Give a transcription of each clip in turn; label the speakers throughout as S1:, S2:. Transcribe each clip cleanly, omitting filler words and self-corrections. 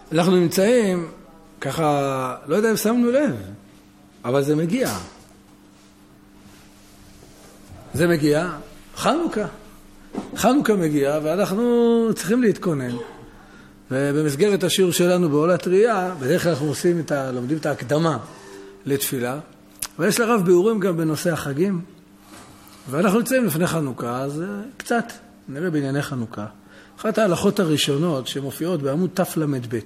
S1: אנחנו נמצאים, ככה, לא יודע אם שמנו לב, אבל זה מגיע. זה מגיע, חנוכה. חנוכה מגיע, ואנחנו צריכים להתכונן. ובמסגרת השיעור שלנו בעולת ראייה, בדרך כלל אנחנו לומדים את ההקדמה לתפילה, ויש לרב ביאורים גם בנושא החגים, ואנחנו נמצאים לפני חנוכה, אז קצת נראה בענייני חנוכה. אחת ההלכות הראשונות שמופיעות בעמוד תל"ב,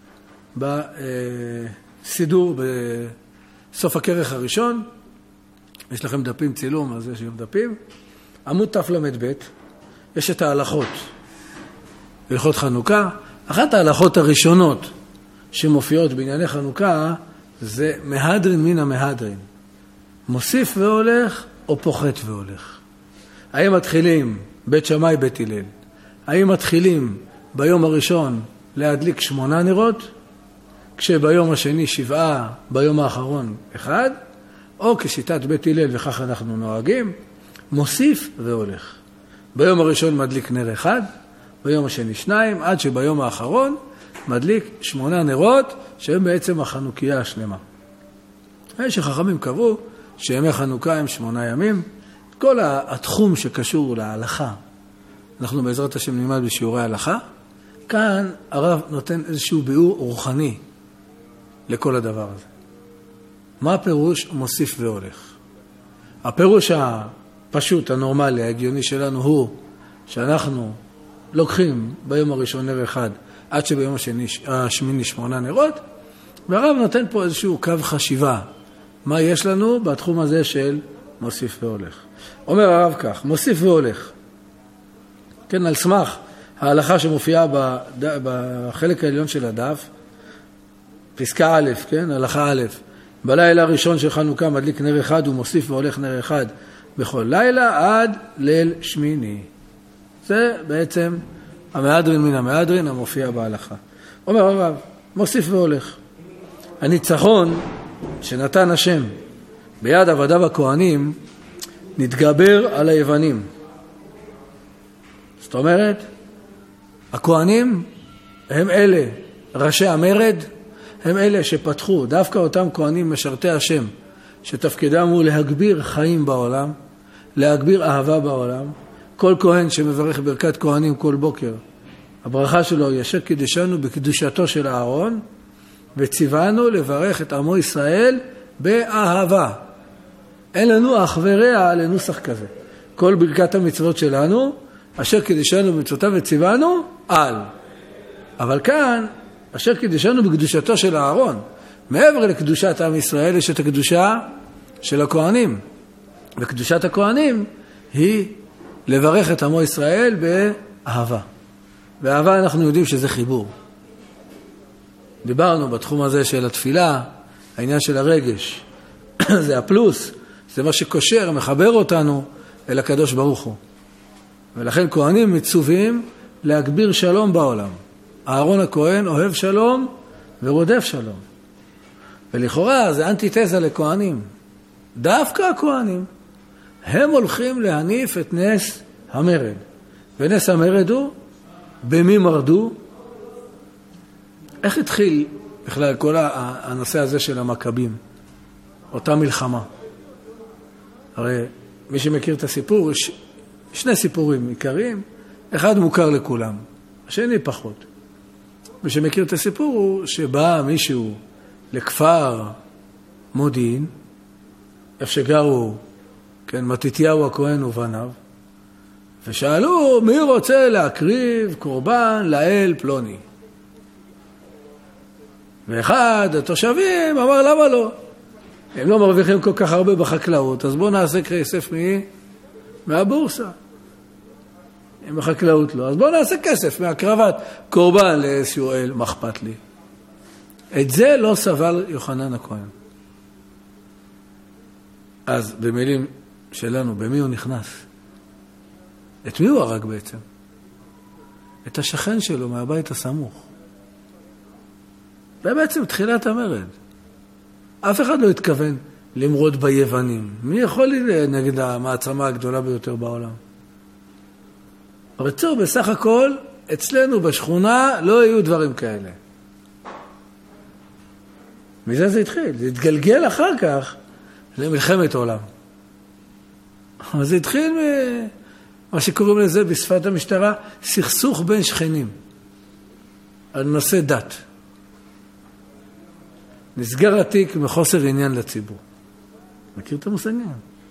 S1: בסידור בסוף הכרך הראשון, יש לכם דפים צילום, אז יש גם דפים, עמוד תל"ב, יש את ההלכות, הלכות חנוכה. אחת ההלכות הראשונות שמופיעות בענייני חנוכה, זה מהדרין מן המהדרין. מוסיף והולך או פוחת והולך. האם מתחילים בית שמאי בית הלל? האם מתחילים ביום הראשון להדליק 8 נרות, כשביום השני 7, ביום האחרון 1, או כשיטת בית הלל, וכך אנחנו נוהגים, מוסיף והולך. ביום הראשון מדליק נר 1, ביום השני 2, עד שביום האחרון מדליק 8 נרות, שהם בעצם החנוכיה השלמה. שחכמים קבעו שימי חנוכה הם 8 ימים. כל התחום שקשור להלכה, אנחנו בעזרת השם נלמד בשיעורי ההלכה. כאן הרב נותן איזשהו ביאור רוחני לכל הדבר הזה. מה הפירוש מוסיף והולך? הפירוש הפשוט, הנורמלי, ההגיוני שלנו הוא שאנחנו לוקחים ביום הראשון נר 1 עד שביום השמיני 8 נרות, והרב נותן פה איזשהו קו חשיבה. מה יש לנו בתחום הזה של מוסיף והולך? אומר הרב כך, מוסיף והולך. כן, על סמך ההלכה שמופיעה בחלק העליון של הדף, פסקה א', כן, הלכה א', בלילה הראשון של חנוכה מדליק נר 1 ומוסיף והולך נר 1 בכל לילה עד ליל שמיני. זה בעצם המהדרין מן המהדרין המופיע בהלכה. אומר הרב, מוסיף והולך. הניצחון שנתן השם ביד עבדיו הכהנים נתגבר על היוונים. זאת אומרת, הכהנים הם אלה, ראשי המרד, הם אלה שפתחו, דווקא אותם כהנים משרתי השם, שתפקידם הוא להגביר חיים בעולם, להגביר אהבה בעולם. כל כהן שמברך ברכת כהנים כל בוקר, הברכה שלו ישר קידשנו בקדושתו של אהרון, וציוונו לברך את עמו ישראל באהבה. אין לנו אח ורע לנוסח כזה. כל ברכת המצוות שלנו, אשר קידשנו במצוותיו וציוונו על. אבל כאן, אשר קידשנו בקדושתו של אהרון, מעבר לקדושת עם ישראל, יש את הקדושה של הכהנים. וקדושת הכהנים היא לברך את עמו ישראל באהבה. באהבה אנחנו יודעים שזה חיבור. דיברנו בתחום הזה של התפילה, העניין של הרגש. זה הפלוס, זה מה שקושר, מחבר אותנו אל הקדוש ברוך הוא. ולכן כהנים מצווים להגביר שלום בעולם. אהרון הכהן אוהב שלום ורודף שלום. ולכאורה זה אנטיתזה לכהנים. דווקא הכהנים, הם הולכים להניף את נס המרד. ונס המרד הוא, במי מרדו? איך התחיל בכלל כל הנושא הזה של המכבים? אותה מלחמה. הרי מי שמכיר את הסיפור, יש 2 סיפורים עיקריים, אחד מוכר לכולם, השני פחות. מי שמכיר את הסיפור הוא שבא מישהו לכפר מודיעין, איפה שגרו, כן, מתתיהו הכהן ובניו, ושאלו מי רוצה להקריב קורבן לאל פלוני. ואחד התושבים אמר למה לא? הם לא מרוויחים כל כך הרבה בחקלאות, אז בואו נעשה כסף מהבורסה. אם בחקלאות לא, אז בואו נעשה כסף מהקרבת קורבן לאיזשהו אל, מה אכפת לי? את זה לא סבל יוחנן הכהן. אז במילים שלנו, במי הוא נכנס? את מי הוא הרג בעצם? את השכן שלו מהבית הסמוך. זה בעצם תחילת המרד. אף אחד לא התכוון למרוד ביוונים. מי יכול נגד המעצמה הגדולה ביותר בעולם? רצו בסך הכל, אצלנו בשכונה לא יהיו דברים כאלה. מזה זה התחיל. זה התגלגל אחר כך למלחמת עולם. אבל זה התחיל מה שקוראים לזה בשפת המשטרה, סכסוך בין שכנים. על נושא דת. נסגר התיק מחוסר עניין לציבור. מכיר את המושגים?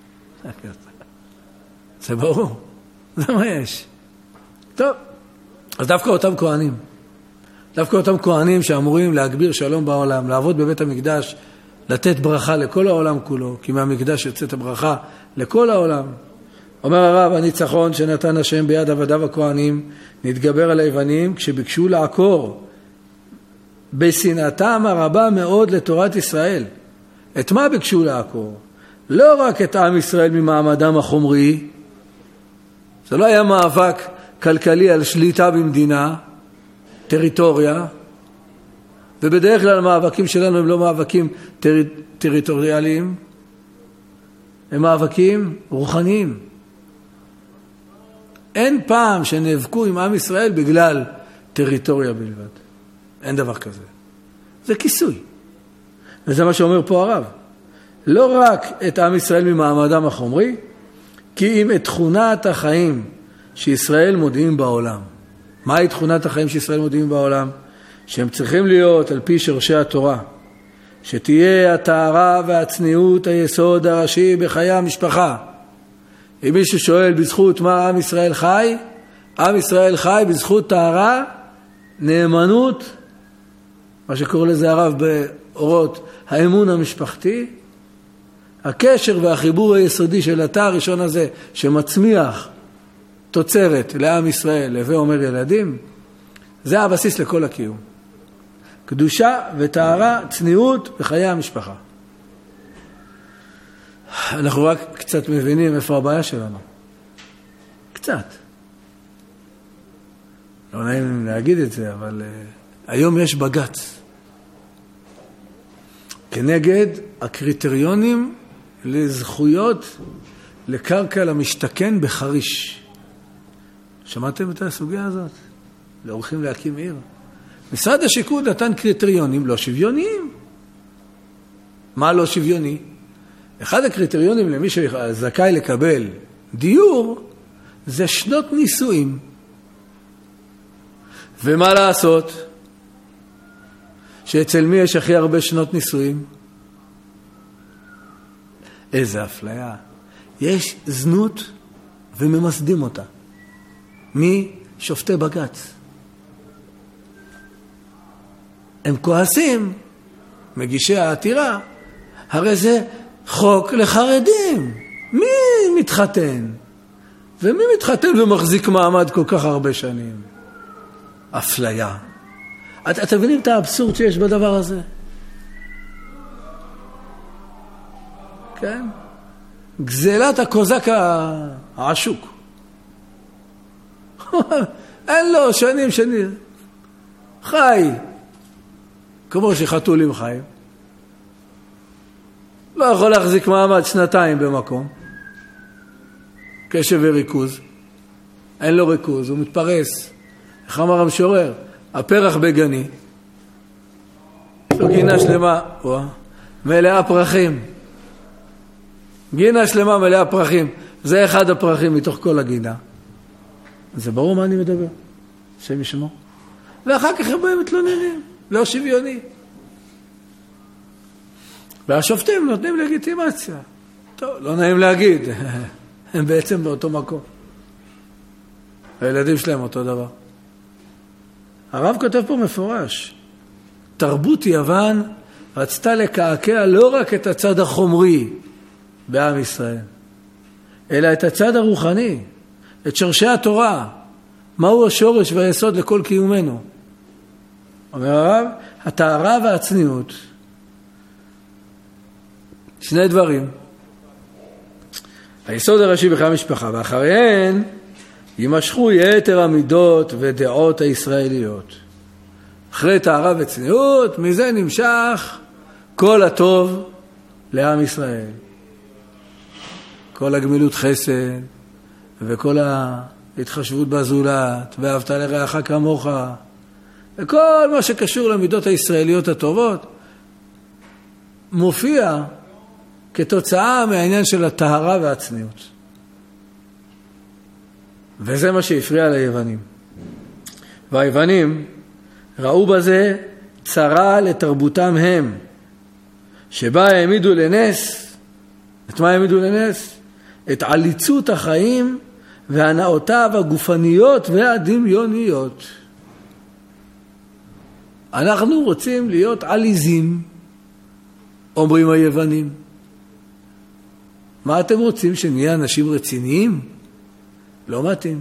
S1: זה ברור. זה מה יש. טוב. אז דווקא אותם כהנים שאמורים להגביר שלום בעולם, לעבוד בבית המקדש, לתת ברכה לכל העולם כולו, כי מהמקדש יוצאת הברכה לכל העולם. אומר הרב, הניצחון שנתן השם ביד עבדיו הכהנים, נתגבר על היוונים כשביקשו לעקור בשנאתם הרבה מאוד לתורת ישראל. את מה ביקשו לעקור? לא רק את עם ישראל ממעמדם החומרי, זה לא היה מאבק כלכלי על שליטה במדינה, טריטוריה, ובדרך כלל המאבקים שלנו הם לא מאבקים טריטוריאליים, הם מאבקים רוחניים. אין פעם שנאבקו עם עם ישראל בגלל טריטוריה בלבד. אין דבר כזה. זה כיסוי. וזה מה שאומר פה הרב. לא רק את עם ישראל ממעמדם החומרי, כי אם את תכונת החיים שישראל מודיעים בעולם. מהי תכונת החיים שישראל מודיעים בעולם? שהם צריכים להיות על פי שורשי התורה. שתהיה הטהרה והצניעות היסוד הראשי בחיי המשפחה. אם מישהו שואל בזכות מה עם ישראל חי, עם ישראל חי בזכות טהרה, נאמנות, מה שקורא לזה הרב באורות, האמון המשפחתי, הקשר והחיבור היסודי של התא הראשון הזה, שמצמיח תוצרת לעם ישראל, לווה אומר ילדים, זה הבסיס לכל הקיום. קדושה וטהרה, צניעות בחיי המשפחה. אנחנו רק קצת מבינים איפה הבעיה שלנו. קצת. לא נעים להגיד את זה, אבל היום יש בג"ץ. כנגד הקריטריונים לזכויות לקרקע למשתכן בחריש. שמעתם את הסוגיה הזאת? להולכים להקים עיר. משרד השיכון נתן קריטריונים לא שוויוניים. מה לא שוויוני? אחד הקריטריונים למי שזכאי לקבל דיור זה שנות נישואים. ומה לעשות? שאצל מי יש הכי הרבה שנות נישואים? איזה אפליה. יש זנות וממסדים אותה. מי? שופטי בג"ץ. הם כועסים, מגישי העתירה, הרי זה חוק לחרדים. מי מתחתן? ומי מתחתן ומחזיק מעמד כל כך הרבה שנים? אפליה. אתם מבינים את האבסורד שיש בדבר הזה? כן? גזלת הקוזק העשוק. אין לו שנים. חי. כמו שחתולים חיים. לא יכול להחזיק מעמד 2 במקום. קשב וריכוז. אין לו ריכוז, הוא מתפרס. איך אמר המשורר? הפרח בגני. יש לו גינה שלמה. מלאה פרחים. גינה שלמה מלאה פרחים. זה אחד הפרחים מתוך כל הגינה. זה ברור מה אני מדבר. השם ישמור. ואחר כך הם באים מתלוננים. לא שוויוני. והשופטים נותנים לגיטימציה. טוב, לא נעים להגיד. הם בעצם באותו מקום. הילדים שלהם אותו דבר. הרב כותב פה מפורש. תרבות יוון רצתה לקעקע לא רק את הצד החומרי בעם ישראל, אלא את הצד הרוחני, את שורשי התורה. מהו השורש והיסוד לכל קיומנו? אומר הרב, הטהרה והצניעות. שני דברים. היסוד הראשי בחיי המשפחה, ואחריהן יימשכו יתר המידות ודעות הישראליות. אחרי טהרה וצניעות, מזה נמשך כל הטוב לעם ישראל. כל הגמילות חסד וכל ההתחשבות בזולת, ואהבת לרעך כמוך, וכל מה שקשור למידות הישראליות הטובות, מופיע כתוצאה מהעניין של הטהרה והצניעות. וזה מה שהפריע ליוונים. והיוונים ראו בזה צרה לתרבותם הם, שבה העמידו לנס, את מה העמידו לנס? את עליצות החיים והנאותיו הגופניות והדמיוניות. אנחנו רוצים להיות עליזים, אומרים היוונים. מה אתם רוצים, שנהיה אנשים רציניים? לא מתאים.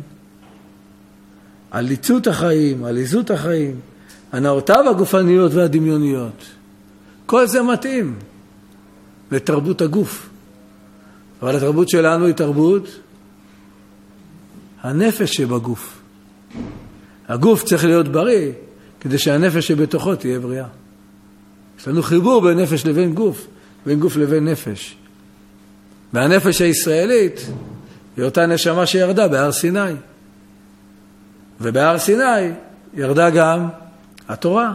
S1: עליצות החיים, עליזות החיים, הנאותיו הגופניות והדמיוניות. כל זה מתאים לתרבות הגוף. אבל התרבות שלנו היא תרבות הנפש שבגוף. הגוף צריך להיות בריא, כדי שהנפש שבתוכו תהיה בריאה. יש לנו חיבור בין נפש לבין גוף, בין גוף לבין נפש. והנפש הישראלית היא אותה נשמה שירדה בהר סיני. ובהר סיני ירדה גם התורה.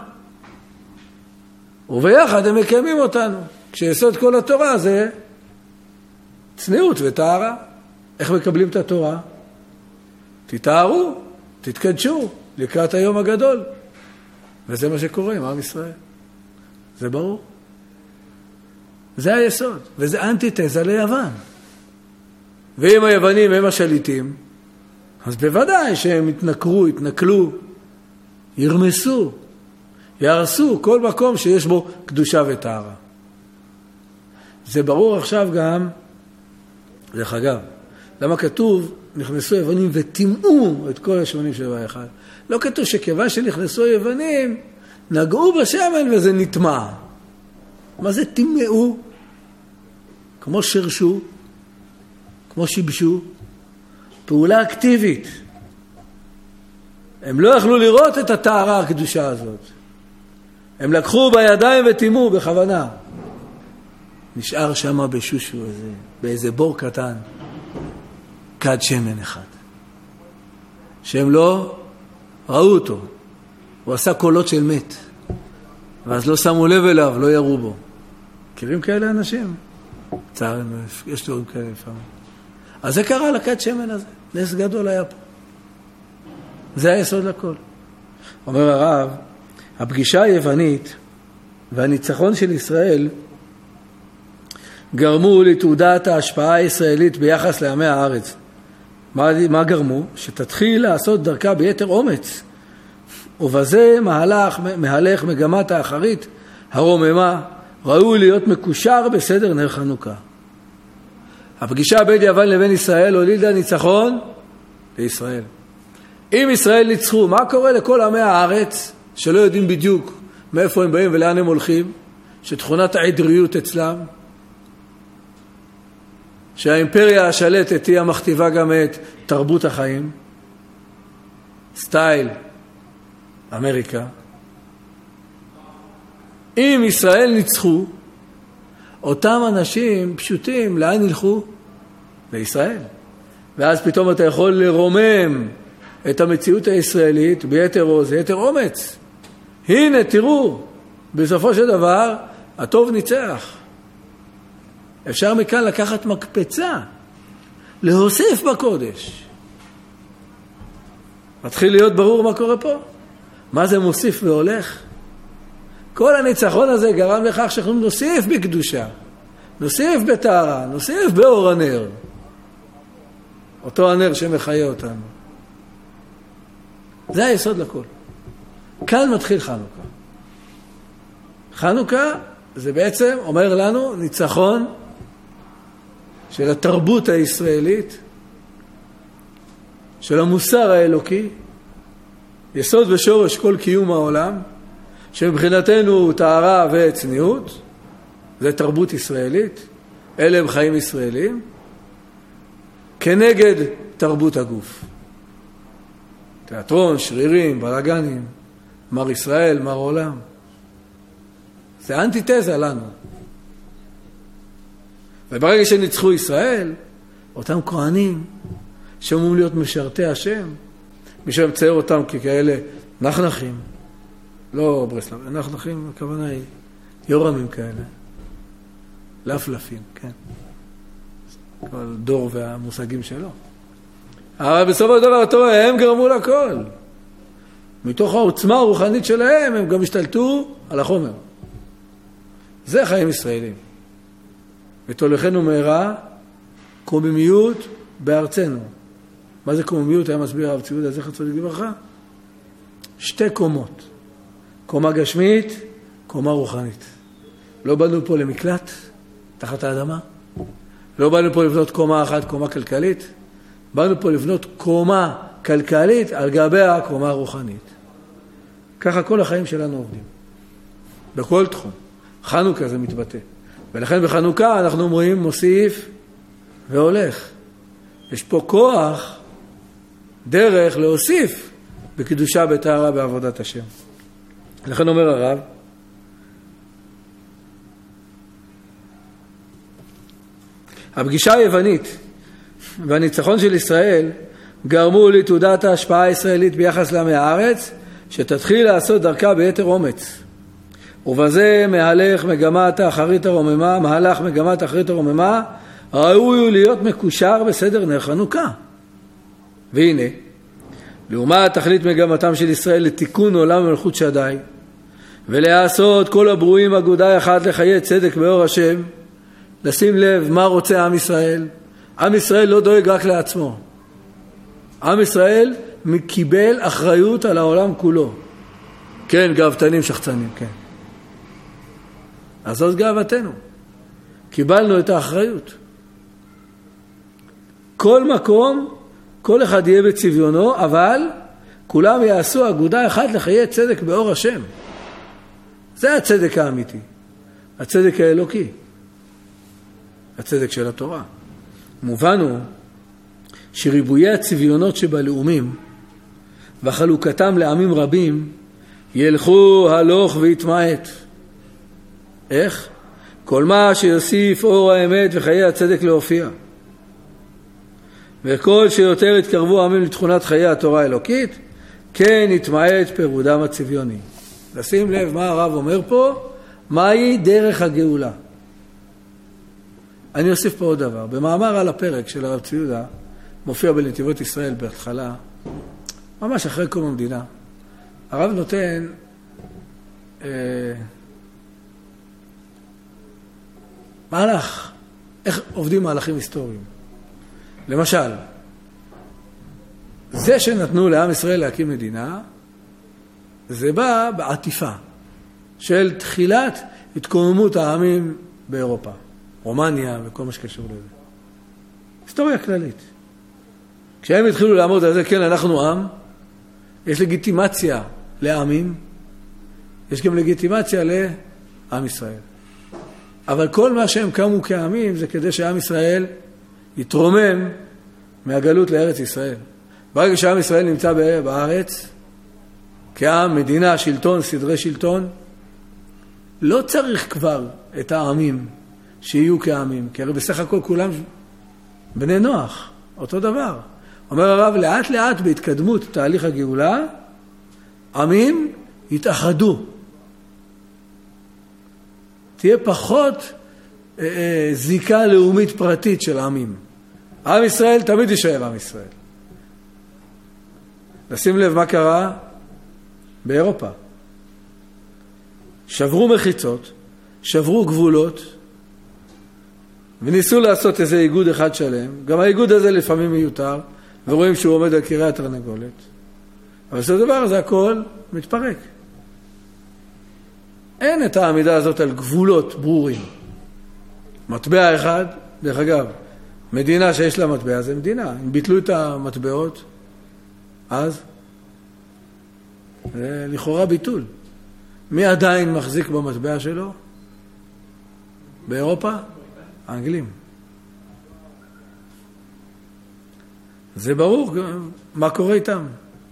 S1: וביחד הם מקיימים אותנו. כשיסוד כל התורה זה צניעות וטהרה. איך מקבלים את התורה? תטהרו, תתקדשו לקראת היום הגדול. וזה מה שקורה עם עם ישראל. זה ברור. זה היסוד, וזה אנטיתזה ליוון. ואם היוונים הם השליטים, אז בוודאי שהם יתנכרו, יתנכלו, ירמסו, ירסו כל מקום שיש בו קדושה וטהרה. זה ברור עכשיו גם, דרך אגב, למה כתוב, נכנסו יוונים וטימאו את כל השמנים של אחד. לא כתוב שכיוון שנכנסו יוונים, נגעו בשמן וזה נטמע. מה זה טימאו? כמו שרשו, כמו שיבשו, פעולה אקטיבית. הם לא יכלו לראות את הטהרה הקדושה הזאת. הם לקחו בידיים וטימאו בכוונה. נשאר שם בשושו באיזה בור קטן, כד שמן אחד. שהם לא ראו אותו. הוא עשה קולות של מת. ואז לא שמו לב אליו, לא ירו בו. מכירים כאלה אנשים? צערנו, יש דברים כאלה לפעמים. אז זה קרה לכד שמן הזה. נס גדול היה פה. זה היסוד לכל. אומר הרב, הפגישה היוונית והניצחון של ישראל גרמו לתעודת ההשפעה הישראלית ביחס לעמי הארץ. מה גרמו? שתתחיל לעשות דרכה ביתר אומץ. ובזה מהלך מגמת האחרית הרוממה, ראוי להיות מקושר בסדר נר חנוכה. הפגישה בין יוון לבין ישראל הולידה ניצחון לישראל. אם ישראל ניצחו, מה קורה לכל עמי הארץ שלא יודעים בדיוק מאיפה הם באים ולאן הם הולכים? שתכונת העדריות אצלם, שהאימפריה השלטת היא המכתיבה גם את תרבות החיים, סטייל אמריקה. אם ישראל ניצחו, אותם אנשים פשוטים, לאן ילכו? לישראל. ואז פתאום אתה יכול לרומם את המציאות הישראלית ביתר עוז, יתר אומץ. הנה, תראו, בסופו של דבר, הטוב ניצח. אפשר מכאן לקחת מקפצה, להוסיף בקודש. מתחיל להיות ברור מה קורה פה. מה זה מוסיף והולך? כל הניצחון הזה גרם לכך שאנחנו נוסיף בקדושה, נוסיף בטהרה, נוסיף באור הנר. אותו הנר שמחיה אותנו. זה היסוד לכל. כאן מתחיל חנוכה. חנוכה זה בעצם אומר לנו ניצחון של התרבות הישראלית, של המוסר האלוקי, יסוד ושורש כל קיום העולם, שמבחינתנו טהרה וצניעות, זה תרבות ישראלית, אלה הם חיים ישראלים, כנגד תרבות הגוף. תיאטרון, שרירים, בלגנים, מר ישראל, מר עולם. זה אנטיתזה לנו. וברגע שניצחו ישראל, אותם כהנים שאומרים להיות משרתי השם, מי שמצייר אותם ככאלה נחנחים, לא ברסלב, נחנחים, הכוונה היא יורמים כאלה. לפלפים, כן. כל דור והמושגים שלו. אבל בסופו של דבר אתה רואה, הם גרמו לכל. מתוך העוצמה הרוחנית שלהם, הם גם השתלטו על החומר. זה חיים ישראלים. ותולכנו מהרה, קוממיות בארצנו. מה זה קוממיות? היה מסביר הרב צבי יהודה זכר צדיק לברכה. 2 קומות. קומה גשמית, קומה רוחנית. לא באנו פה למקלט, תחת האדמה. לא באנו פה לבנות קומה אחת, קומה כלכלית. באנו פה לבנות קומה כלכלית על גביה הקומה הרוחנית. ככה כל החיים שלנו עובדים. בכל תחום. חנוכה זה מתבטא. ולכן בחנוכה אנחנו אומרים מוסיף והולך. יש פה כוח, דרך להוסיף בקדושה, בטהרה, בעבודת השם. לכן אומר הרב, הפגישה היוונית והניצחון של ישראל גרמו לתעודת ההשפעה הישראלית ביחס לעמי הארץ, שתתחיל לעשות דרכה ביתר אומץ. ובזה מהלך מגמת האחרית הרוממה, ראוי הוא להיות מקושר בסדר נר חנוכה. והנה, לעומת תכלית מגמתם של ישראל לתיקון עולם ומלכות שדי, ולעשות כל הברואים אגודה אחת לחיי צדק באור השם, לשים לב מה רוצה עם ישראל. עם ישראל לא דואג רק לעצמו. עם ישראל קיבל אחריות על העולם כולו. כן, גאוותנים שחצנים, כן. אז זאת גאוותנו. קיבלנו את האחריות. כל מקום, כל אחד יהיה בצביונו, אבל כולם יעשו אגודה אחת לחיי צדק באור השם. זה הצדק האמיתי. הצדק האלוקי. הצדק של התורה. מובן הוא שריבויי הצביונות שבלאומים וחלוקתם לעמים רבים ילכו הלוך ויתמעט. איך? כל מה שיוסיף אור האמת וחיי הצדק להופיע. וכל שיותר יתקרבו העמים לתכונת חיי התורה האלוקית, כן יתמעט פירודם הצביוני. לשים לב מה הרב אומר פה, מהי דרך הגאולה. אני אוסיף פה עוד דבר. במאמר על הפרק של הרב צבי יהודה, מופיע בנתיבות ישראל בהתחלה, ממש אחרי קום המדינה, הרב נותן מהלך, איך עובדים מהלכים היסטוריים. למשל, זה שנתנו לעם ישראל להקים מדינה, זה בא בעטיפה של תחילת התקוממות העמים באירופה, רומניה וכל מה שקשור לזה. היסטוריה כללית. כשהם התחילו לעמוד על זה, כן, אנחנו עם, יש לגיטימציה לעמים, יש גם לגיטימציה לעם ישראל. אבל כל מה שהם קמו כעמים זה כדי שעם ישראל יתרומם מהגלות לארץ ישראל. ברגע שעם ישראל נמצא בארץ, כעם, מדינה, שלטון, סדרי שלטון, לא צריך כבר את העמים שיהיו כעמים, כי הרי בסך הכל כולם בני נוח, אותו דבר. אומר הרב, לאט לאט בהתקדמות תהליך הגאולה, עמים יתאחדו. תהיה פחות זיקה לאומית פרטית של עמים. עם ישראל תמיד יישאר עם ישראל. נשים לב מה קרה באירופה. שברו מחיצות, שברו גבולות, וניסו לעשות איזה איגוד אחד שלם. גם האיגוד הזה לפעמים מיותר, ורואים שהוא עומד על קירי התרנגולת. אבל זה דבר, זה הכל מתפרק. אין את העמידה הזאת על גבולות ברורים. מטבע אחד, דרך אגב, מדינה שיש לה מטבע, זה מדינה. אם ביטלו את המטבעות, אז זה לכאורה ביטול. מי עדיין מחזיק במטבע שלו? באירופה? האנגלים. זה ברור מה קורה איתם.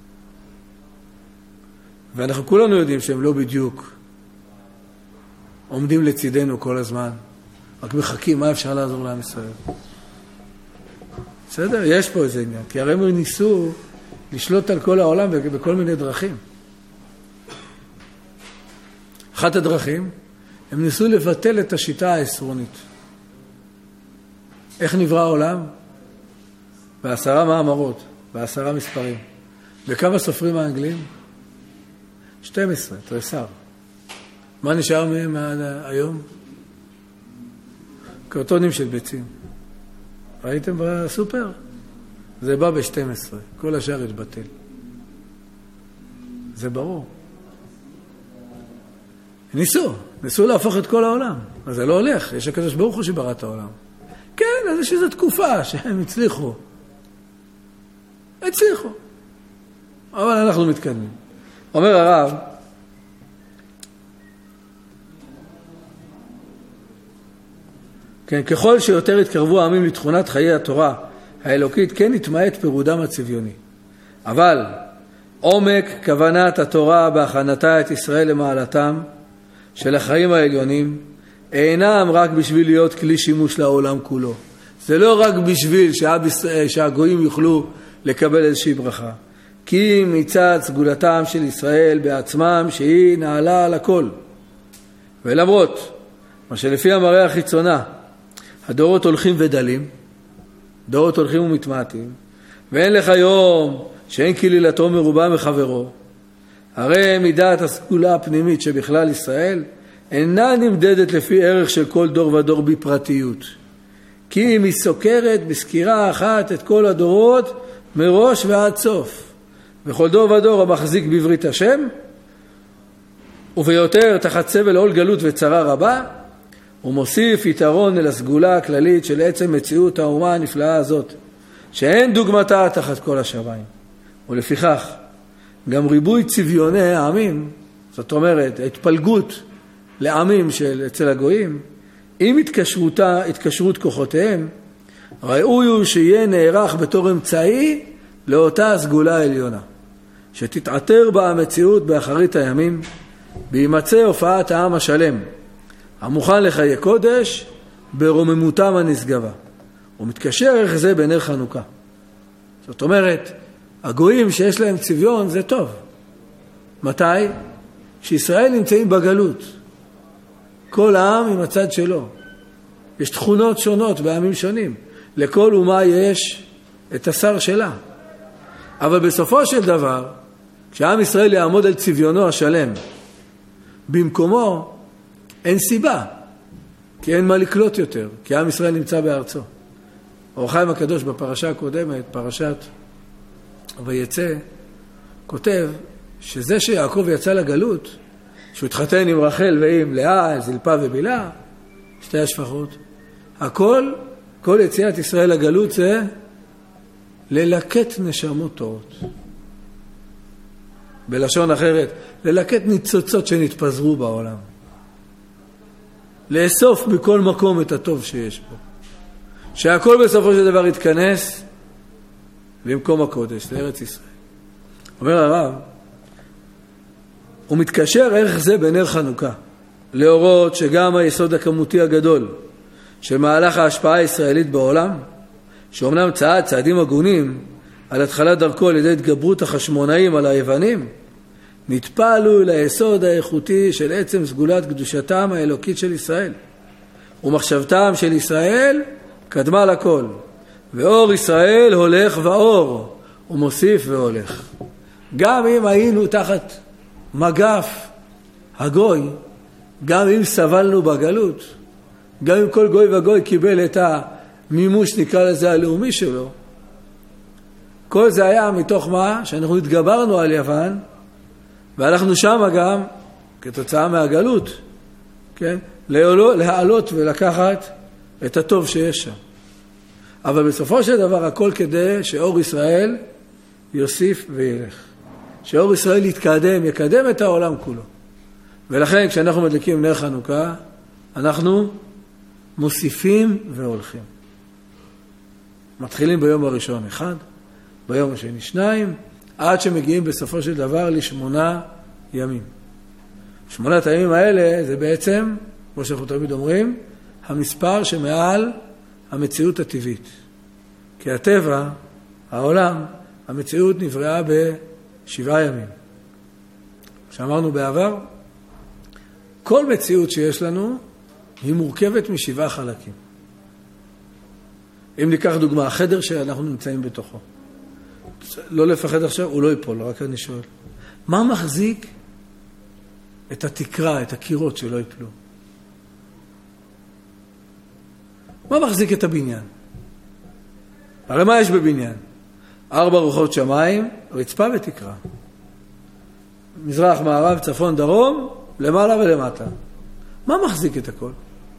S1: ואנחנו כולנו יודעים שהם לא בדיוק עומדים לצידנו כל הזמן. רק מחכים מה אפשר לעזור לעם ישראל. בסדר? יש פה איזה עניין. כי הרי הם ניסו לשלוט על כל העולם בכל מיני דרכים. אחת הדרכים, הם ניסו לבטל את השיטה העשרונית. איך נברא העולם? ב10 מאמרות, ב10 מספרים. וכמה סופרים האנגלים? 12, תריסר. מה נשאר מהם היום? קרטונים של ביצים. ראיתם בסופר? זה בא ב12, כל השאר התבטל. זה ברור. ניסו להפוך את כל העולם. אז זה לא הולך, יש הקדוש ברוך הוא שברא את העולם. כן, אז יש איזו תקופה שהם הצליחו. אבל אנחנו מתקדמים. אומר הרב, כן, ככל שיותר התקרבו העמים לתכונת חיי התורה האלוקית, כן התמעט פירודם הצביוני. אבל עומק כוונת התורה בהכנתה את ישראל למעלתם של החיים העליונים אינם רק בשביל להיות כלי שימוש לעולם כולו. זה לא רק בשביל שהגויים יוכלו לקבל איזושהי ברכה. כי מצד סגולתם של ישראל בעצמם שהיא נעלה על הכל. ולמרות מה שלפי המראה החיצונה הדורות הולכים ודלים, דורות הולכים ומתמעטים, ואין לך יום שאין כלילתו מרובה מחברו. הרי מידת הסגולה הפנימית שבכלל ישראל אינה נמדדת לפי ערך של כל דור ודור בפרטיות. כי אם היא סוקרת בסקירה אחת את כל הדורות מראש ועד סוף. וכל דור ודור המחזיק בברית השם, וביותר תחת סבל עול גלות וצרה רבה, הוא מוסיף יתרון אל הסגולה הכללית של עצם מציאות האומה הנפלאה הזאת, שאין דוגמתה תחת כל השמיים. ולפיכך, גם ריבוי צביוני העמים, זאת אומרת, ההתפלגות לעמים אצל הגויים, עם התקשרות כוחותיהם, ראוי הוא שיהיה נערך בתור אמצעי לאותה הסגולה העליונה, שתתעתר בה המציאות באחרית הימים, בהימצא הופעת העם השלם, המוכן לחיי קודש ברוממותם הנשגבה. ומתקשר ערך זה בנר חנוכה. זאת אומרת, הגויים שיש להם צביון זה טוב. מתי? שישראל נמצאים בגלות. כל העם עם הצד שלו. יש תכונות שונות בעמים שונים. לכל אומה יש את השר שלה. אבל בסופו של דבר, כשעם ישראל יעמוד על צביונו השלם, במקומו אין סיבה, כי אין מה לקלוט יותר, כי עם ישראל נמצא בארצו. אור החיים הקדוש בפרשה הקודמת, פרשת ויצא, כותב שזה שיעקב יצא לגלות, שהוא התחתן עם רחל ועם לאה, זלפה ובלה, שתי השפחות, כל יציאת ישראל לגלות זה ללקט נשמות טובות. בלשון אחרת, ללקט ניצוצות שנתפזרו בעולם. לאסוף בכל מקום את הטוב שיש בו. שהכל בסופו של דבר יתכנס למקום הקודש, לארץ ישראל. אומר הרב, הוא מתקשר ערך זה בנר חנוכה, להורות שגם היסוד הכמותי הגדול של מהלך ההשפעה הישראלית בעולם, שאומנם צעדים הגונים על התחלת דרכו על ידי התגברות החשמונאים על היוונים, נטפלו ליסוד האיכותי של עצם סגולת קדושתם האלוקית של ישראל. ומחשבתם של ישראל קדמה לכל. ואור ישראל הולך ואור, ומוסיף והולך. גם אם היינו תחת מגף הגוי, גם אם סבלנו בגלות, גם אם כל גוי וגוי קיבל את המימוש, נקרא לזה הלאומי שלו, כל זה היה מתוך מה? שאנחנו התגברנו על יוון, והלכנו שם גם, כתוצאה מהגלות, כן? להעלות ולקחת את הטוב שיש שם. אבל בסופו של דבר הכל כדי שאור ישראל יוסיף וילך. שאור ישראל יתקדם, יקדם את העולם כולו. ולכן כשאנחנו מדליקים נר חנוכה, אנחנו מוסיפים והולכים. מתחילים ביום הראשון 1, ביום השני 2, עד שמגיעים בסופו של דבר ל8 ימים. 8 הימים האלה זה בעצם, כמו שאנחנו תמיד אומרים, המספר שמעל המציאות הטבעית. כי הטבע, העולם, המציאות נבראה ב7 ימים. שאמרנו בעבר, כל מציאות שיש לנו היא מורכבת מ7 חלקים. אם ניקח דוגמה, החדר שאנחנו נמצאים בתוכו. לא לפחד עכשיו, הוא לא ייפול, רק אני שואל. מה מחזיק את התקרה, את הקירות שלא ייפלו? מה מחזיק את הבניין? הרי מה יש בבניין? 4 רוחות שמיים, רצפה ותקרה. מזרח, מערב, צפון, דרום, למעלה ולמטה. מה מחזיק את הכל?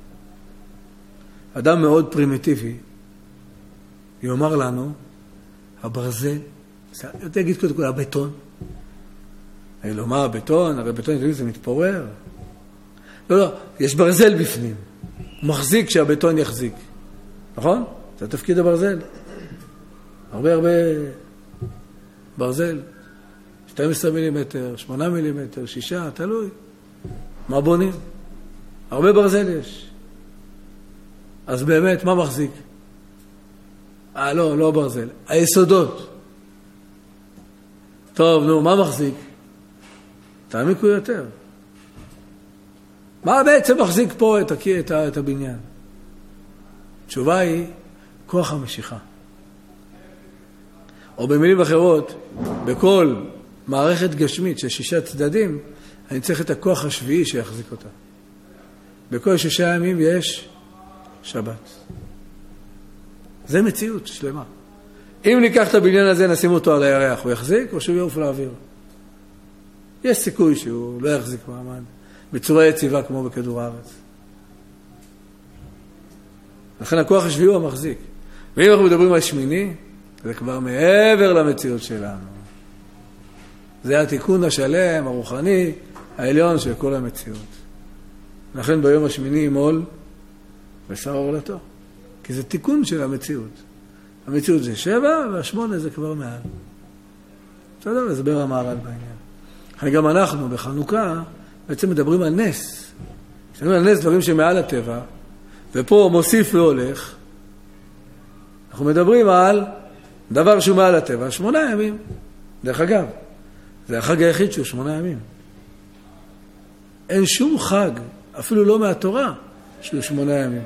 S1: אדם מאוד פרימיטיבי יאמר לנו, הברזל, תגיד קודם כל, הבטון. אני לא, מה הבטון? הרי בטון זה מתפורר. לא, יש ברזל בפנים. הוא מחזיק שהבטון יחזיק. נכון? זה תפקיד הברזל. הרבה ברזל. 12 מילימטר, 8 מילימטר, 6, תלוי. מה בונים? הרבה ברזל יש. אז באמת, מה מחזיק? לא ברזל. היסודות. טוב, נו, מה מחזיק? תעמיקו יותר. מה בעצם מחזיק פה את הבניין? התשובה היא כוח המשיכה. או במילים אחרות, בכל מערכת גשמית של 6 צדדים, אני צריך את הכוח השביעי שיחזיק אותה. בכל 6 ימים יש שבת. זה מציאות שלמה. אם ניקח את הבניין הזה, נשים אותו על הירח, הוא יחזיק או שהוא יעוף לאוויר? יש סיכוי שהוא לא יחזיק מעמד בצורה יציבה כמו בכדור הארץ. לכן הכוח השביעי הוא המחזיק. ואם אנחנו מדברים על שמיני, זה כבר מעבר למציאות שלנו. זה התיקון השלם, הרוחני, העליון של כל המציאות. לכן ביום השמיני ימול ושר עורלתו. כי זה תיקון של המציאות. המציאות זה 7 וה8 זה כבר מעל. בסדר, הסבר המהר"ל בעניין. גם אנחנו בחנוכה בעצם מדברים על נס. מדברים על נס דברים שמעל הטבע, ופה מוסיף והולך. אנחנו מדברים על דבר שהוא מעל הטבע, 8 ימים. דרך אגב, זה החג היחיד שהוא 8 ימים. אין שום חג, אפילו לא מהתורה, שהוא 8 ימים.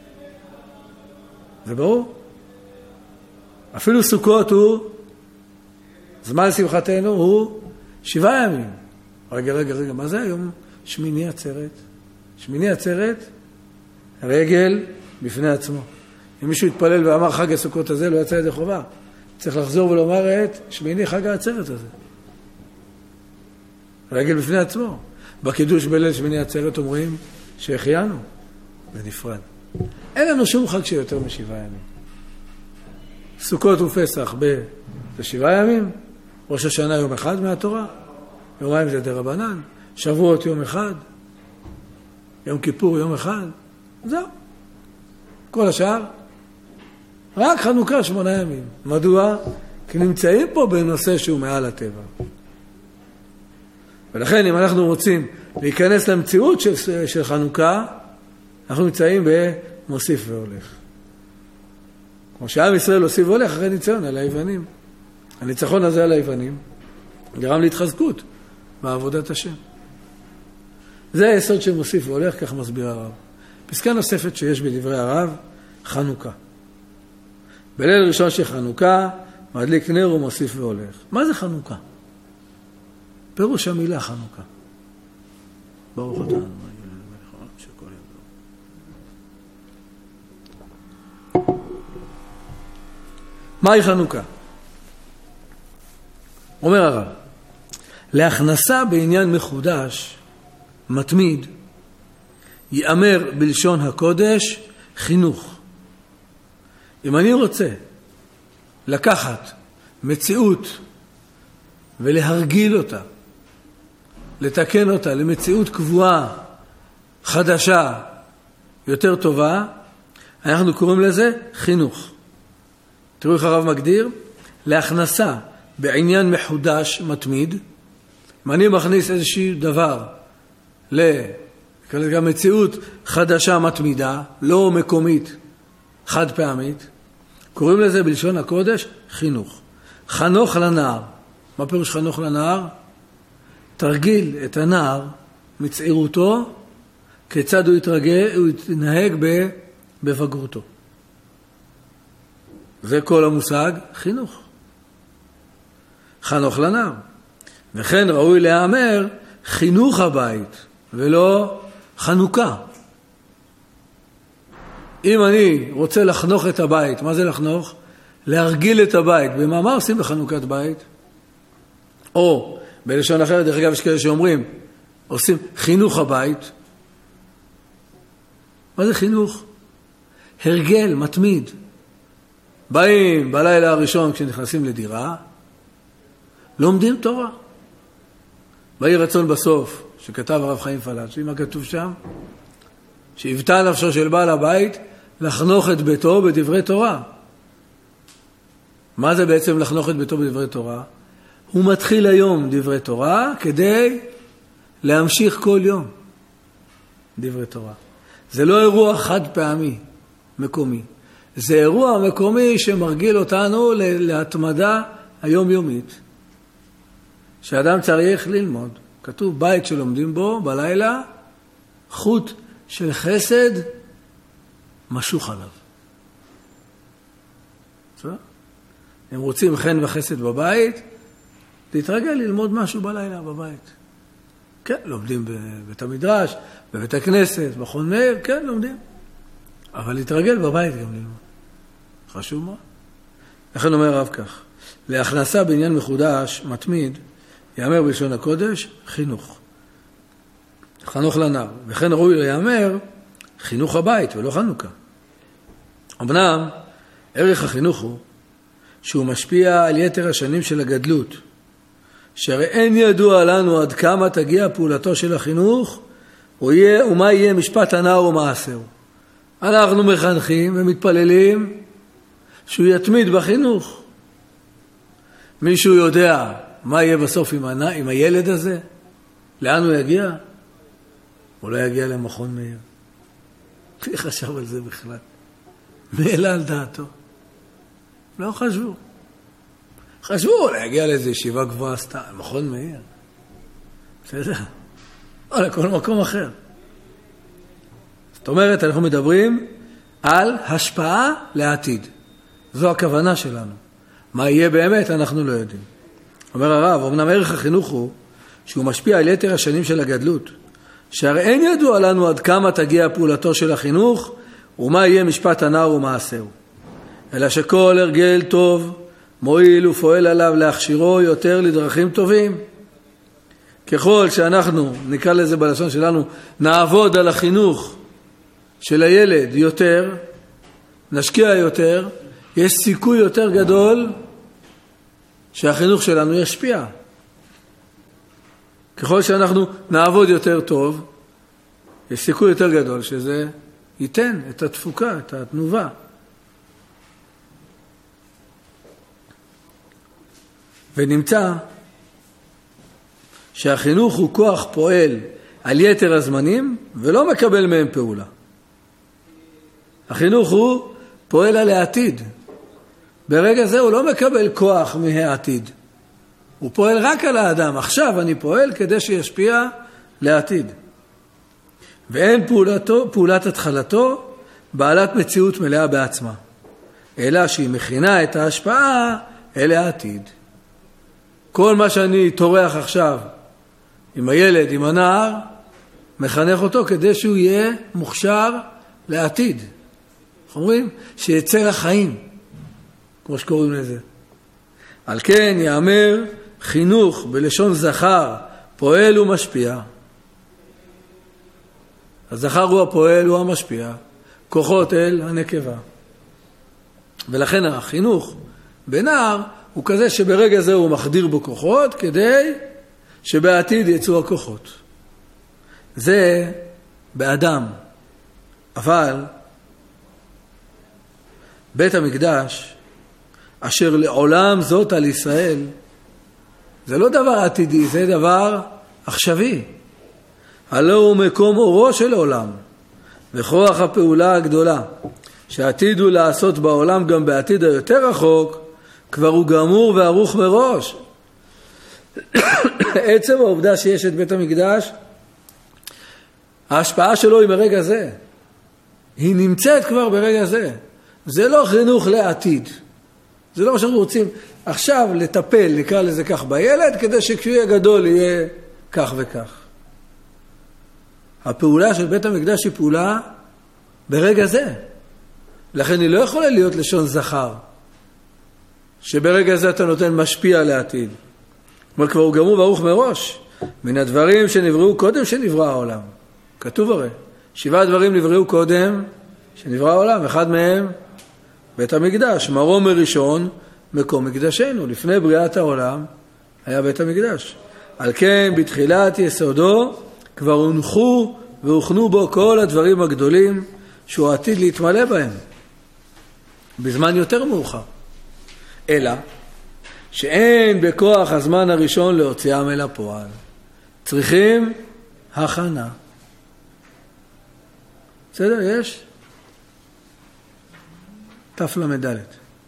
S1: זה ברור? אפילו סוכות הוא, זמן שמחתנו הוא 7 ימים. רגע, מה זה היום? שמיני עצרת. שמיני עצרת, רגל בפני עצמו. אם מישהו התפלל ואמר חג הסוכות הזה, לא יצא ידי חובה. צריך לחזור ולומר את שמיני חג העצרת הזה. רגל בפני עצמו. בקידוש בליל שמיני עצרת אומרים שהחיינו. זה נפרד. אין לנו שום חג שיותר מ7 ימים. סוכות ופסח ב7 ימים, ראש השנה יום אחד מהתורה, יומיים זה דרבנן, שבועות יום אחד, יום כיפור יום אחד, זהו. כל השאר, רק חנוכה 8 ימים. מדוע? כי נמצאים פה בנושא שהוא מעל הטבע. ולכן אם אנחנו רוצים להיכנס למציאות של חנוכה, אנחנו נמצאים במוסיף והולך. כמו שעם ישראל הוסיף והולך אחרי ניצחון על היוונים. הניצחון הזה על היוונים גרם להתחזקות בעבודת השם. זה היסוד של מוסיף והולך, כך מסביר הרב. פסקה נוספת שיש בדברי הרב, חנוכה. בליל ראשון של חנוכה, מדליק נר ומוסיף והולך. מה זה חנוכה? פירוש המילה חנוכה. ברוך אותנו. מהי חנוכה? אומר הרב, להכנסה בעניין מחודש, מתמיד, יאמר בלשון הקודש חינוך. אם אני רוצה לקחת מציאות ולהרגיל אותה, לתקן אותה למציאות קבועה, חדשה, יותר טובה, אנחנו קוראים לזה חינוך. תראו איך הרב מגדיר, להכנסה בעניין מחודש מתמיד, אם אני מכניס איזשהו דבר גם מציאות חדשה מתמידה, לא מקומית, חד פעמית, קוראים לזה בלשון הקודש חינוך. חנוך לנער. מה פירוש חנוך לנער? תרגיל את הנער מצעירותו, כיצד הוא יתנהג בבגרותו. זה כל המושג חינוך. חנוך לנער. וכן ראוי להיאמר חינוך הבית, ולא חנוכה. אם אני רוצה לחנוך את הבית, מה זה לחנוך? להרגיל את הבית. מה עושים בחנוכת בית? או, בלשון אחרת, דרך אגב, יש כאלה שאומרים, עושים חינוך הבית. מה זה חינוך? הרגל, מתמיד. באים בלילה הראשון כשנכנסים לדירה, לומדים תורה. באי רצון בסוף, שכתב הרב חיים פלאצ'י, מה כתוב שם? שהבטא נפשו של בעל הבית לחנוך את ביתו בדברי תורה. מה זה בעצם לחנוך את ביתו בדברי תורה? הוא מתחיל היום דברי תורה כדי להמשיך כל יום דברי תורה. זה לא אירוע חד פעמי, מקומי. זה אירוע מקומי שמרגיל אותנו להתמדה היומיומית. שאדם צריך ללמוד. כתוב בית שלומדים בו בלילה, חוט של חסד משוך עליו. הם רוצים חן וחסד בבית, להתרגל ללמוד משהו בלילה בבית. כן, לומדים בבית המדרש, בבית הכנסת, מכון מאיר, כן, לומדים. אבל להתרגל בבית גם ללמוד. חשוב מאוד. לכן אומר הרב כך, להכנסה בעניין מחודש, מתמיד, יאמר בלשון הקודש, חינוך. חנוך לנער. וכן ראוי להיאמר, חינוך הבית ולא חנוכה. אמנם, ערך החינוך הוא, שהוא משפיע על יתר השנים של הגדלות, שהרי אין ידוע לנו עד כמה תגיע פעולתו של החינוך, ומה יהיה משפט הנער ומעשהו. אנחנו מחנכים ומתפללים שהוא יתמיד בחינוך. מישהו יודע מה יהיה בסוף עם הילד הזה? לאן הוא יגיע? הוא לא יגיע למכון מאיר. מי חשב על זה בכלל? מי העלה על דעתו? לא חשבו. חשבו להגיע לאיזו ישיבה גבוהה סתם, מכון מאיר. בסדר? או לכל מקום אחר. זאת אומרת, אנחנו מדברים על השפעה לעתיד. זו הכוונה שלנו. מה יהיה באמת, אנחנו לא יודעים. אומר הרב, אמנם ערך החינוך הוא שהוא משפיע על יתר השנים של הגדלות, שהרי אין ידוע לנו עד כמה תגיע פעולתו של החינוך, ומה יהיה משפט הנער ומעשהו. אלא שכל הרגל טוב מועיל ופועל עליו להכשירו יותר לדרכים טובים. ככל שאנחנו, נקרא לזה בלשון שלנו, נעבוד על החינוך של הילד יותר, נשקיע יותר, יש סיכוי יותר גדול שהחינוך שלנו ישפיע. ככל שאנחנו נעבוד יותר טוב, יש סיכוי יותר גדול שזה ייתן את התפוקה, את התנובה. ונמצא שהחינוך הוא כוח פועל על יתר הזמנים ולא מקבל מהם פעולה. החינוך הוא פועל על העתיד. ברגע זה הוא לא מקבל כוח מהעתיד. הוא פועל רק על האדם. עכשיו אני פועל כדי שישפיע לעתיד. ואין פעולת התחלתו בעלת מציאות מלאה בעצמה, אלא שהיא מכינה את ההשפעה אל העתיד. כל מה שאני תורח עכשיו עם הילד, עם הנער, מחנך אותו כדי שהוא יהיה מוכשר לעתיד. איך אומרים? שיצא לחיים, כמו שקוראים לזה. על כן יאמר חינוך בלשון זכר, פועל ומשפיע. הזכר הוא הפועל, הוא המשפיע, כוחות אל הנקבה. ולכן החינוך בנער הוא כזה שברגע זה הוא מחדיר בו כוחות כדי שבעתיד יצאו הכוחות. זה באדם. אבל בית המקדש אשר לעולם זאת על ישראל זה לא דבר עתידי, זה דבר עכשווי. הלא הוא מקום אורו של עולם וכוח הפעולה הגדולה שעתידו לעשות בעולם גם בעתיד היותר רחוק כבר הוא גמור וערוך מראש. עצם העובדה שיש את בית המקדש, ההשפעה שלו היא ברגע זה. היא נמצאת כבר ברגע זה. זה לא חינוך לעתיד. זה לא מה שאנחנו רוצים עכשיו לטפל, נקרא לזה כך, בילד, כדי שכשהוא יהיה גדול יהיה כך וכך. הפעולה של בית המקדש היא פעולה ברגע זה. לכן היא לא יכולה להיות לשון זכר, שברגע זה אתה נותן משפיע לעתיד. אבל כבר הוא גמור ברוך מראש, מן הדברים שנבראו קודם שנברא העולם. כתוב הרי, 7 דברים נבראו קודם שנברא העולם, אחד מהם בית המקדש, מרום ראשון, מקום מקדשנו. לפני בריאת העולם היה בית המקדש. על כן בתחילת יסודו כבר הונחו והוכנו בו כל הדברים הגדולים שהוא עתיד להתמלא בהם בזמן יותר מאוחר. אלא שאין בכוח הזמן הראשון להוציאם אל הפועל. צריכים הכנה. בסדר? יש? תפ"ד.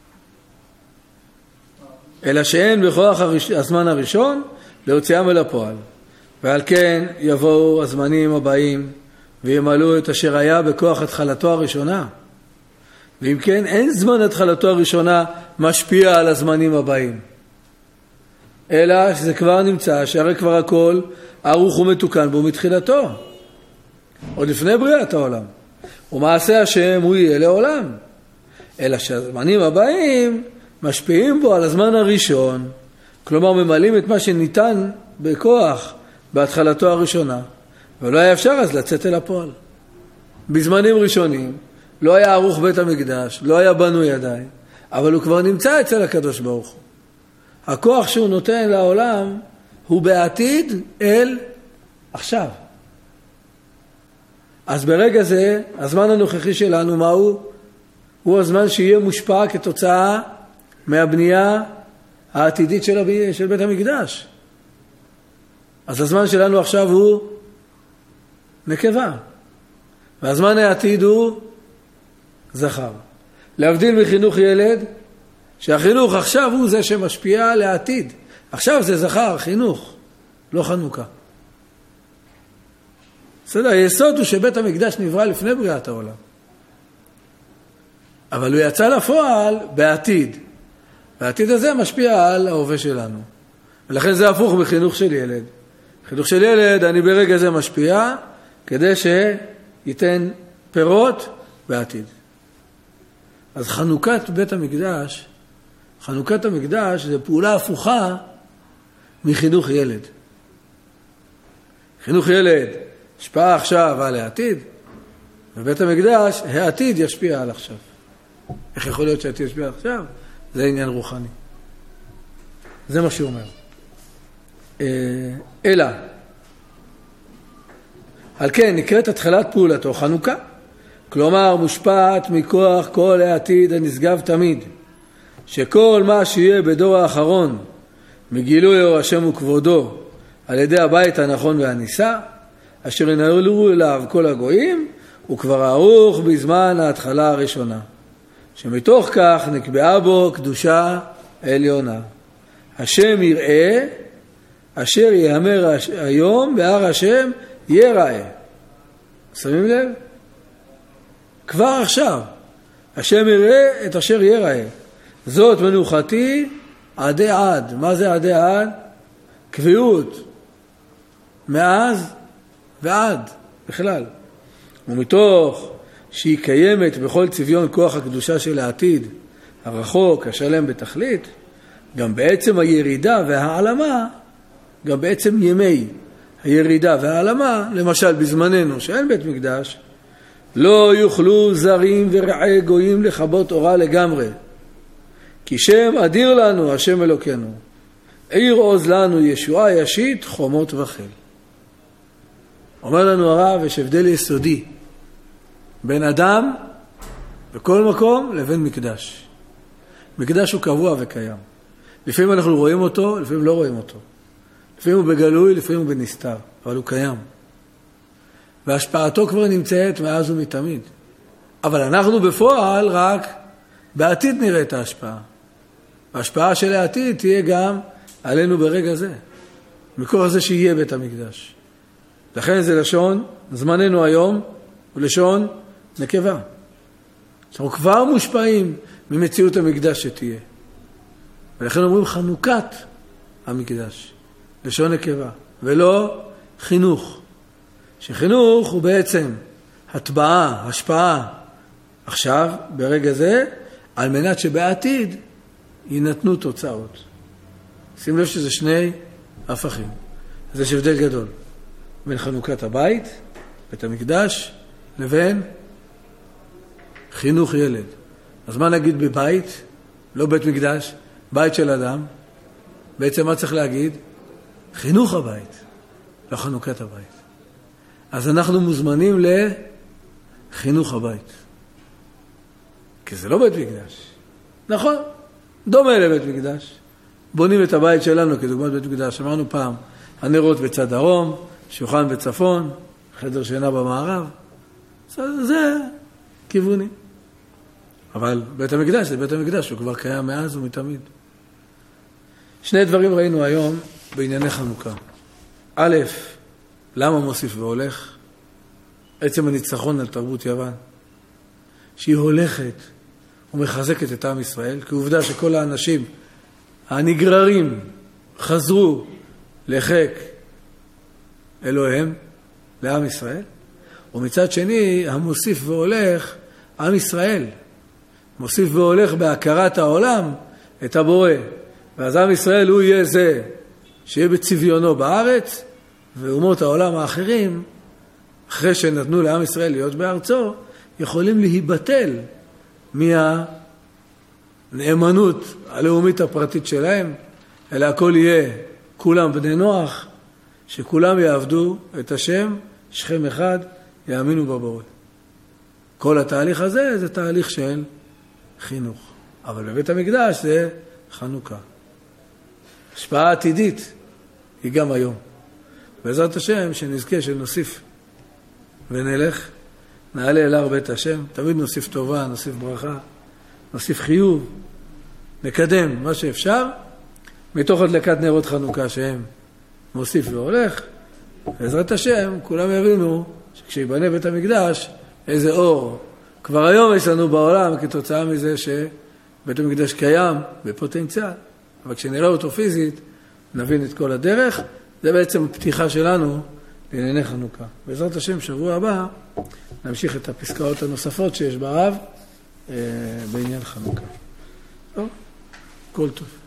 S1: אלא שאין בכוח הזמן הראשון להוציאם אל הפועל. ועל כן יבואו הזמנים הבאים וימלאו את אשר היה בכוח התחלתו הראשונה. ואם כן, אין זמן התחלתו הראשונה משפיע על הזמנים הבאים. אלא שזה כבר נמצא, שהרי כבר הכל ערוך ומתוקן בו מתחילתו. עוד לפני בריאת העולם. ומעשה השם הוא יהיה לעולם. אלא שהזמנים הבאים משפיעים בו על הזמן הראשון. כלומר, ממלאים את מה שניתן בכוח בהתחלתו הראשונה. ולא היה אפשר אז לצאת אל הפועל. בזמנים ראשונים לא היה ערוך בית המקדש, לא היה בנוי עדיין, אבל הוא כבר נמצא אצל הקדוש ברוך הוא. הכוח שהוא נותן לעולם הוא בעתיד אל עכשיו. אז ברגע זה, הזמן הנוכחי שלנו, מהו? הוא הזמן שיהיה מושפע כתוצאה מהבנייה העתידית של בית המקדש. אז הזמן שלנו עכשיו הוא נקבה. והזמן העתיד הוא זכר. להבדיל מחינוך ילד, שהחינוך עכשיו הוא זה שמשפיע לעתיד. עכשיו זה זכר, חינוך, לא חנוכה. בסדר, היסוד הוא שבית המקדש נברא לפני בריאת העולם. אבל הוא יצא לפועל בעתיד. והעתיד הזה משפיע על ההווה שלנו. ולכן זה הפוך מחינוך של ילד. חינוך של ילד, אני ברגע זה משפיע, כדי שייתן פירות בעתיד. אז חנוכת בית המקדש, חנוכת המקדש זה פעולה הפוכה מחינוך ילד. חינוך ילד השפעה עכשיו על העתיד, ובית המקדש העתיד ישפיע על עכשיו. איך יכול להיות שהעתיד ישפיע על עכשיו? זה עניין רוחני. זה מה שהוא אומר. אלא, על כן נקראת התחלת פעולתו חנוכה. כלומר, מושפעת מכוח כל העתיד הנשגב תמיד, שכל מה שיהיה בדור האחרון, מגילוי אור השם וכבודו, על ידי הבית הנכון והניסה, אשר ינהלו אליו כל הגויים, הוא כבר ערוך בזמן ההתחלה הראשונה, שמתוך כך נקבעה בו קדושה עליונה. השם יראה, אשר יאמר היום בהר השם יראה. שמים לב? כבר עכשיו, השם יראה את אשר יראה. זאת מנוחתי עדי עד. מה זה עדי עד? קביעות. מאז ועד בכלל. ומתוך שהיא קיימת בכל צביון כוח הקדושה של העתיד, הרחוק, השלם בתכלית, גם בעצם הירידה והעלמה, גם בעצם ימי הירידה והעלמה, למשל בזמננו שאין בית מקדש, לא יוכלו זרים ורעי גויים לכבות אורה לגמרי. כי שם אדיר לנו השם אלוקנו, עיר עוז לנו ישועה ישית חומות וחיל. אומר לנו הרב, יש הבדל יסודי בין אדם בכל מקום לבין מקדש. מקדש הוא קבוע וקיים. לפעמים אנחנו רואים אותו, לפעמים לא רואים אותו. לפעמים הוא בגלוי, לפעמים הוא בנסתר, אבל הוא קיים. והשפעתו כבר נמצאת מאז ומתמיד. אבל אנחנו בפועל רק בעתיד נראה את ההשפעה. ההשפעה של העתיד תהיה גם עלינו ברגע זה. מכוח זה שיהיה בית המקדש. לכן זה לשון, זמננו היום הוא לשון נקבה. אנחנו כבר מושפעים ממציאות המקדש שתהיה. ולכן אומרים חנוכת המקדש, לשון נקבה, ולא חינוך. שחינוך הוא בעצם הטבעה, השפעה, עכשיו, ברגע זה, על מנת שבעתיד יינתנו תוצאות. שים לב שזה שני הפכים. אז יש הבדל גדול בין חנוכת הבית, בית המקדש, לבין חינוך ילד. אז מה נגיד בבית? לא בית מקדש, בית של אדם. בעצם מה צריך להגיד? חינוך הבית, לא חנוכת הבית. אז אנחנו מוזמנים לחינוך הבית. כי זה לא בית מקדש. נכון, דומה לבית מקדש. בונים את הבית שלנו כדוגמת בית מקדש. אמרנו פעם, הנרות בצד דרום, שולחן בצפון, חדר שינה במערב. זה כיווני. אבל בית המקדש זה בית המקדש, הוא כבר קיים מאז ומתמיד. שני דברים ראינו היום בענייני חנוכה. א', למה מוסיף והולך? עצם הניצחון על תרבות יוון, שהיא הולכת ומחזקת את עם ישראל, כי עובדה שכל האנשים הנגררים חזרו לחק אלוהיהם, לעם ישראל, ומצד שני המוסיף והולך עם ישראל, מוסיף והולך בהכרת העולם את הבורא, ואז עם ישראל הוא יהיה זה שיהיה בצביונו בארץ, ואומות העולם האחרים, אחרי שנתנו לעם ישראל להיות בארצו, יכולים להיבטל מהנאמנות הלאומית הפרטית שלהם, אלא הכל יהיה כולם בני נוח, שכולם יעבדו את השם, שכם אחד, יאמינו בבורא. כל התהליך הזה זה תהליך של חינוך. אבל בבית המקדש זה חנוכה. השפעה עתידית היא גם היום. בעזרת השם שנזכה שנוסיף ונלך, נעלה אל הר בית השם, תמיד נוסיף טובה, נוסיף ברכה, נוסיף חיוב, נקדם מה שאפשר, מתוך הדלקת נרות חנוכה שהם מוסיף והולך, בעזרת השם כולם יבינו שכשיבנה בית המקדש, איזה אור כבר היום יש לנו בעולם כתוצאה מזה שבית המקדש קיים בפוטנציאל, אבל כשנראה אותו פיזית נבין את כל הדרך. זה בעצם הפתיחה שלנו לענייני חנוכה. בעזרת השם שבוע הבא נמשיך את הפסקאות הנוספות שיש ברב בעניין חנוכה. טוב, כל טוב.